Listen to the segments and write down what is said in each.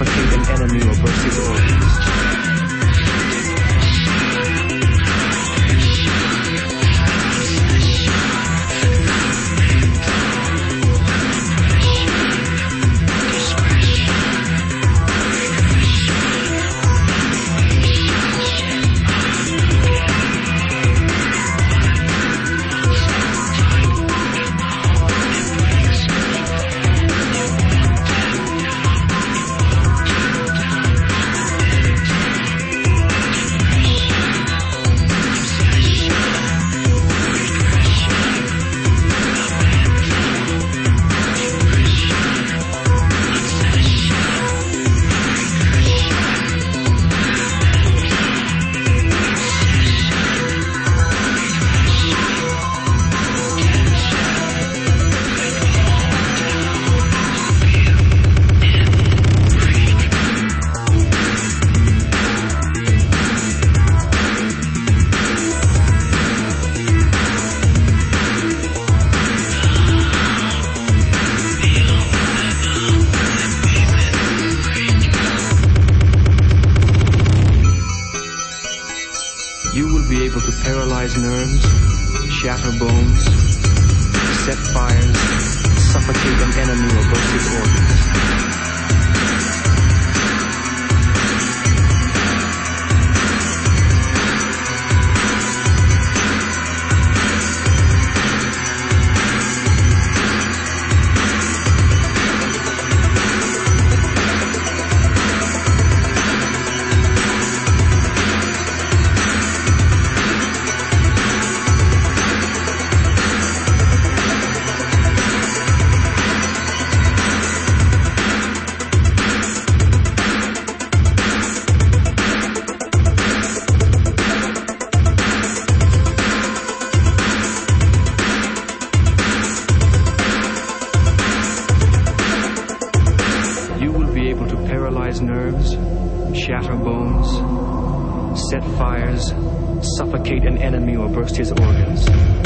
suffocate an enemy or burst his organs. You will be able to paralyze nerves, shatter bones, set fires, suffocate an enemy or burst his organs. Paralyze nerves, shatter bones, set fires, suffocate an enemy or burst his organs.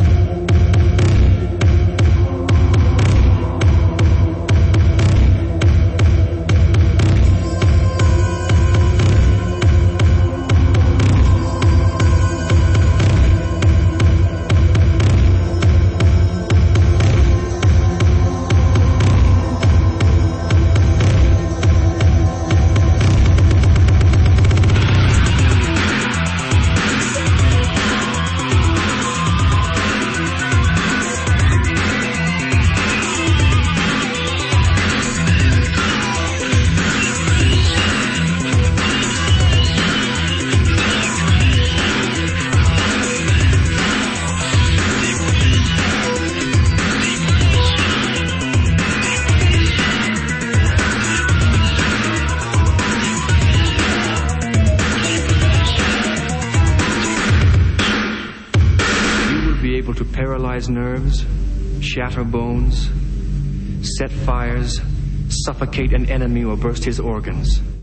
Able to paralyze nerves, shatter bones, set fires, suffocate an enemy or burst his organs.